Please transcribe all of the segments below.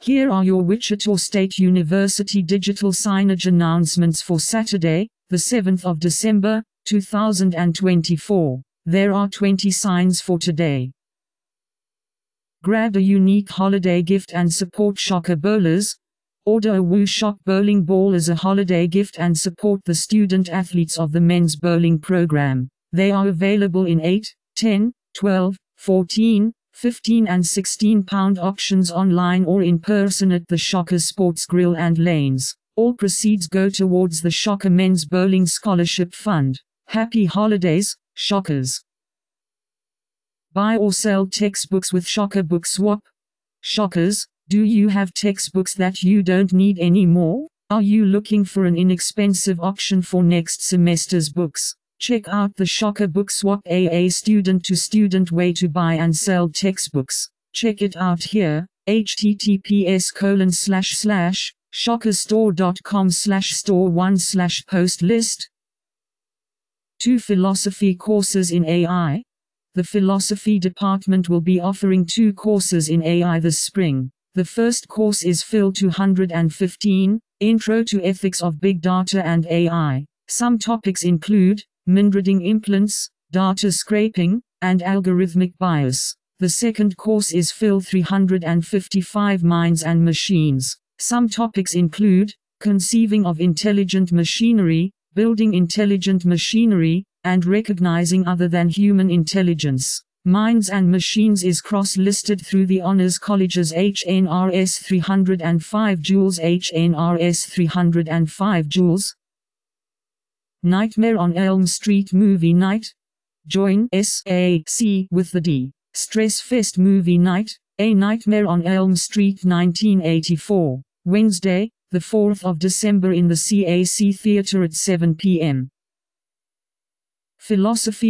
Here are your Wichita State University digital signage announcements for Saturday, the 7th of December, 2024. There are 20 signs for today. Grab a unique holiday gift and support Shocker Bowlers. Order a Woo Shock bowling ball as a holiday gift and support the student athletes of the men's bowling program. They are available in 8, 10, 12, 14, 15 and 16-pound options online or in person at the Shocker Sports Grill and Lanes. All proceeds go towards the Shocker Men's Bowling Scholarship Fund. Happy holidays, Shockers! Buy or sell textbooks with Shocker Book Swap. Shockers, do you have textbooks that you don't need anymore? Are you looking for an inexpensive option for next semester's books? Check out the Shocker Book Swap, a student-to-student way to buy and sell textbooks. Check it out here, https://shockerstore.com/store1/post list. 2 philosophy courses in AI. The philosophy department will be offering 2 courses in AI this spring. The first course is Phil 215, Intro to Ethics of Big Data and AI. Some topics include Mindreading implants, data scraping, and algorithmic bias. The second course is Phil 355 Minds and Machines. Some topics include Conceiving of Intelligent Machinery, Building Intelligent Machinery, and Recognizing Other Than Human Intelligence. Minds and Machines is cross-listed through the Honors College's HNRS 305 Joules HNRS 305 Joules. Nightmare on Elm Street Movie Night. Join SAC with the D. Stress Fest Movie Night, A Nightmare on Elm Street 1984. Wednesday, the 4th of December in the CAC Theatre at 7 p.m. Philosophy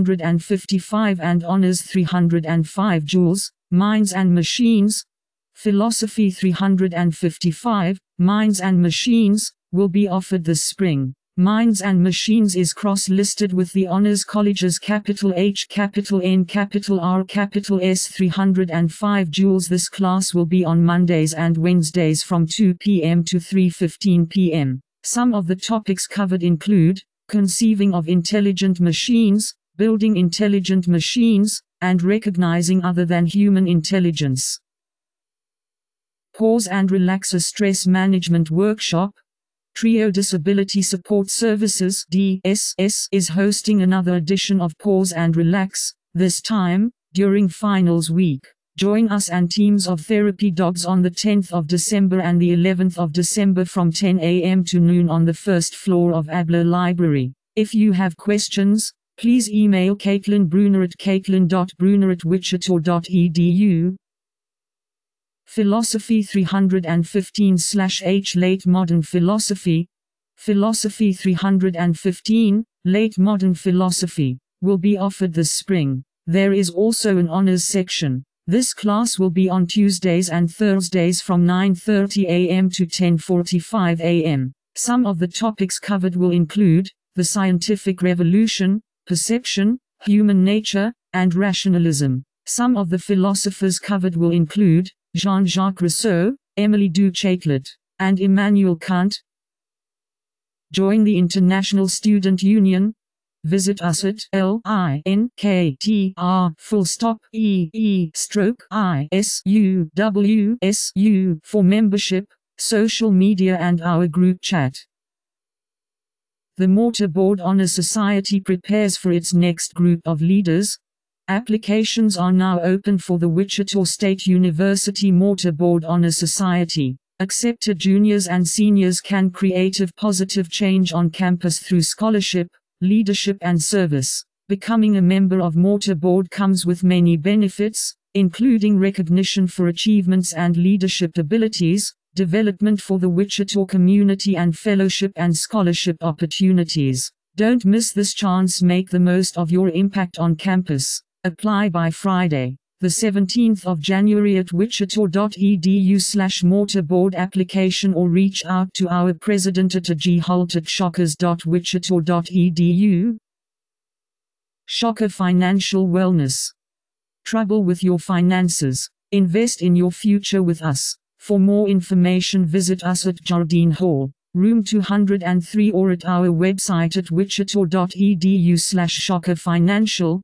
355 and Honors 305 Joules, Minds and Machines. Philosophy 355, Minds and Machines, will be offered this spring. Minds and Machines is cross-listed with the Honors College's capital H, capital N, capital R, capital S 305 Joules. This class will be on Mondays and Wednesdays from 2 p.m. to 3:15 p.m. Some of the topics covered include Conceiving of Intelligent Machines, Building Intelligent Machines, and Recognizing Other Than Human Intelligence. Pause and Relax, a Stress Management Workshop. Trio Disability Support Services (DSS) is hosting another edition of Pause and Relax, this time during finals week. Join us and teams of therapy dogs on the 10th of December and the 11th of December from 10 a.m. to noon on the first floor of Abler Library. If you have questions, please email Caitlin Bruner at caitlin.bruner@wichita.edu. Philosophy 315/H Late Modern Philosophy. Philosophy 315, Late Modern Philosophy, will be offered this spring. There is also an honors section. This class will be on Tuesdays and Thursdays from 9:30 a.m. to 10:45 a.m. Some of the topics covered will include the scientific revolution, perception, human nature, and rationalism. Some of the philosophers covered will include Jean-Jacques Rousseau, Emily du Châtelet, and Immanuel Kant. Join the International Student Union. Visit us at linktr_ee/ISUWSU for membership, social media and our group chat. The Mortarboard Honor Society prepares for its next group of leaders. Applications are now open for the Wichita State University Mortarboard Honor Society. Accepted juniors and seniors can create a positive change on campus through scholarship, leadership and service. Becoming a member of Mortarboard comes with many benefits, including recognition for achievements and leadership abilities, development for the Wichita community and fellowship and scholarship opportunities. Don't miss this chance. Make the most of your impact on campus. Apply by Friday, the 17th of January at wichita.edu/mortarboard application or reach out to our president at shockers.wichita.edu. Shocker Financial Wellness. Trouble with your finances? Invest in your future with us. For more information visit us at Jardine Hall, room 203 or at our website at wichita.edu/Shocker Financial.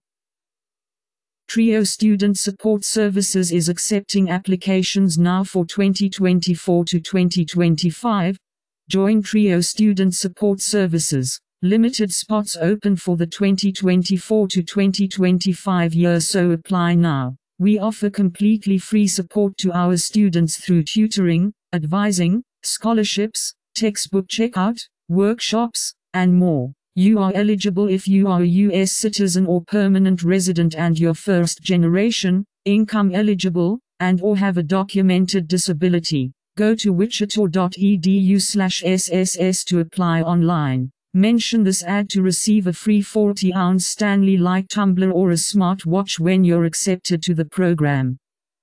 TRIO Student Support Services is accepting applications now for 2024 to 2025. Join TRIO Student Support Services. Limited spots open for the 2024 to 2025 year, so apply now. We offer completely free support to our students through tutoring, advising, scholarships, textbook checkout, workshops, and more. You are eligible if you are a U.S. citizen or permanent resident and you're first generation, income eligible, and or have a documented disability. Go to wichita.edu/SSS to apply online. Mention this ad to receive a free 40-ounce Stanley Light tumbler or a smartwatch when you're accepted to the program.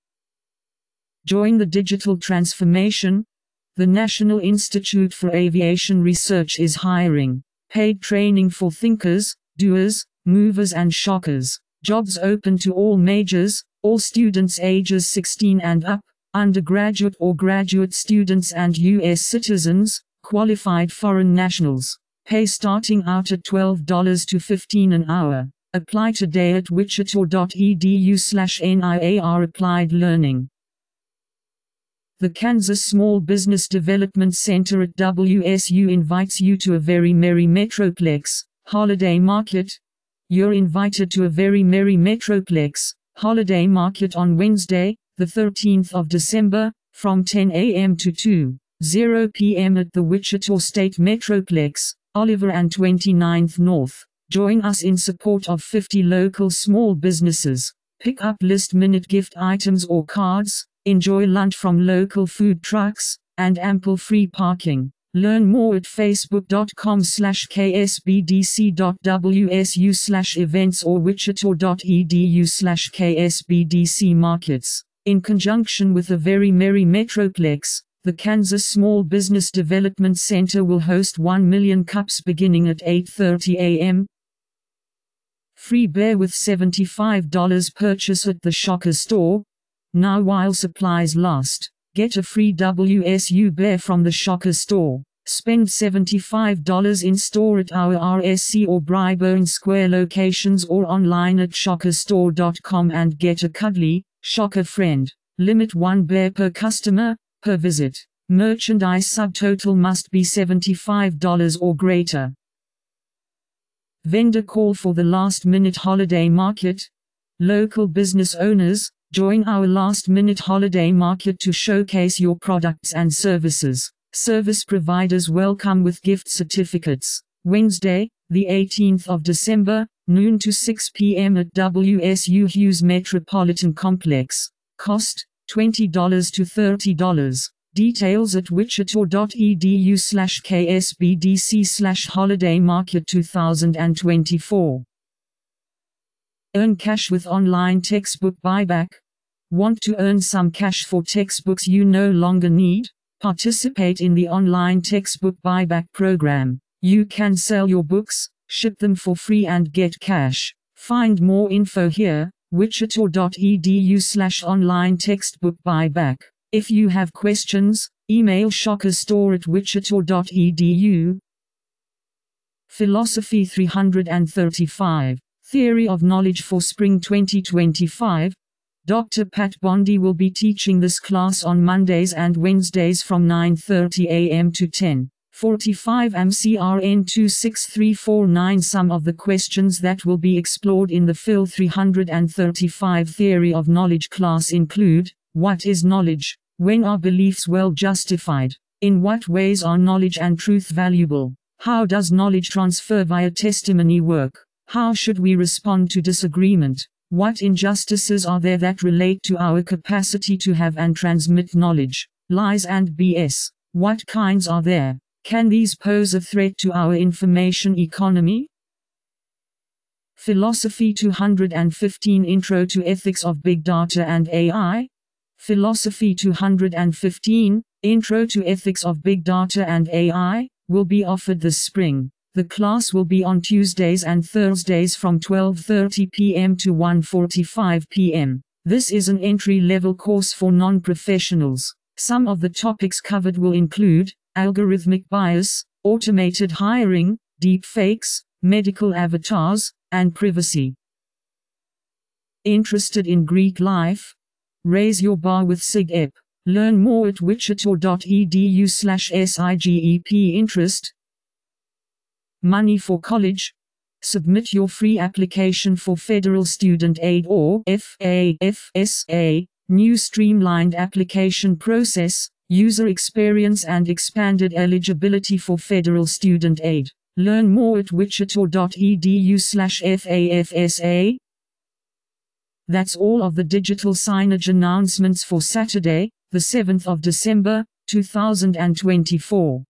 Join the digital transformation. The National Institute for Aviation Research is hiring. Paid training for thinkers, doers, movers and shockers. Jobs open to all majors, all students ages 16 and up, undergraduate or graduate students and U.S. citizens, qualified foreign nationals. Pay starting out at $12 to $15 an hour. Apply today at wichita.edu/NIAR Applied Learning. The Kansas Small Business Development Center at WSU invites you to a Very Merry Metroplex holiday market. You're invited to a Very Merry Metroplex holiday market on Wednesday, the 13th of December, from 10 a.m. to 2:00 p.m. at the Wichita State Metroplex, Oliver and 29th North. Join us in support of 50 local small businesses. Pick up last-minute gift items or cards. Enjoy lunch from local food trucks, and ample free parking. Learn more at facebook.com/ksbdc.wsu/events or wichita.edu/ksbdc-markets. In conjunction with the Very Merry Metroplex, the Kansas Small Business Development Center will host 1 million cups beginning at 8:30 a.m. Free beer with $75 purchase at the Shocker store. Now while supplies last, get a free WSU beer from the Shocker store. Spend $75 in store at our RSC or Bryburn Square locations or online at shockerstore.com and get a cuddly Shocker friend. Limit 1 beer per customer, per visit. Merchandise subtotal must be $75 or greater. Vendor call for the last-minute holiday market. Local business owners, join our last-minute holiday market to showcase your products and services. Service providers welcome with gift certificates. Wednesday, the 18th of December, noon to 6 p.m. at WSU Hughes Metropolitan Complex. Cost, $20 to $30. Details at wichita.edu/ksbdc/holiday market 2024. Earn cash with online textbook buyback. Want to earn some cash for textbooks you no longer need? Participate in the online textbook buyback program. You can sell your books, ship them for free and get cash. Find more info here, wichita.edu/online textbook buyback. If you have questions, email shockerstore@wichita.edu. Philosophy 335. Theory of Knowledge for Spring 2025. Dr. Pat Bondi will be teaching this class on Mondays and Wednesdays from 9:30 a.m. to 10:45 am. CRN 26349. Some of the questions that will be explored in the Phil 335 Theory of Knowledge class include: what is knowledge? When are beliefs well justified? In what ways are knowledge and truth valuable? How does knowledge transfer via testimony work? How should we respond to disagreement? What injustices are there that relate to our capacity to have and transmit knowledge? Lies and BS. What kinds are there? Can these pose a threat to our information economy? Philosophy 215 Intro to Ethics of Big Data and AI. Philosophy 215 Intro to Ethics of Big Data and AI will be offered this spring. The class will be on Tuesdays and Thursdays from 12:30 p.m. to 1:45 p.m. This is an entry-level course for non-professionals. Some of the topics covered will include algorithmic bias, automated hiring, deepfakes, medical avatars, and privacy. Interested in Greek life? Raise your bar with SIGEP. Learn more at wichita.edu/SIGEP. Interest? Money for college? Submit your free application for Federal Student Aid or FAFSA. New streamlined application process, user experience and expanded eligibility for Federal Student Aid. Learn more at wichita.edu/FAFSA. That's all of the digital signage announcements for Saturday, the 7th of December, 2024.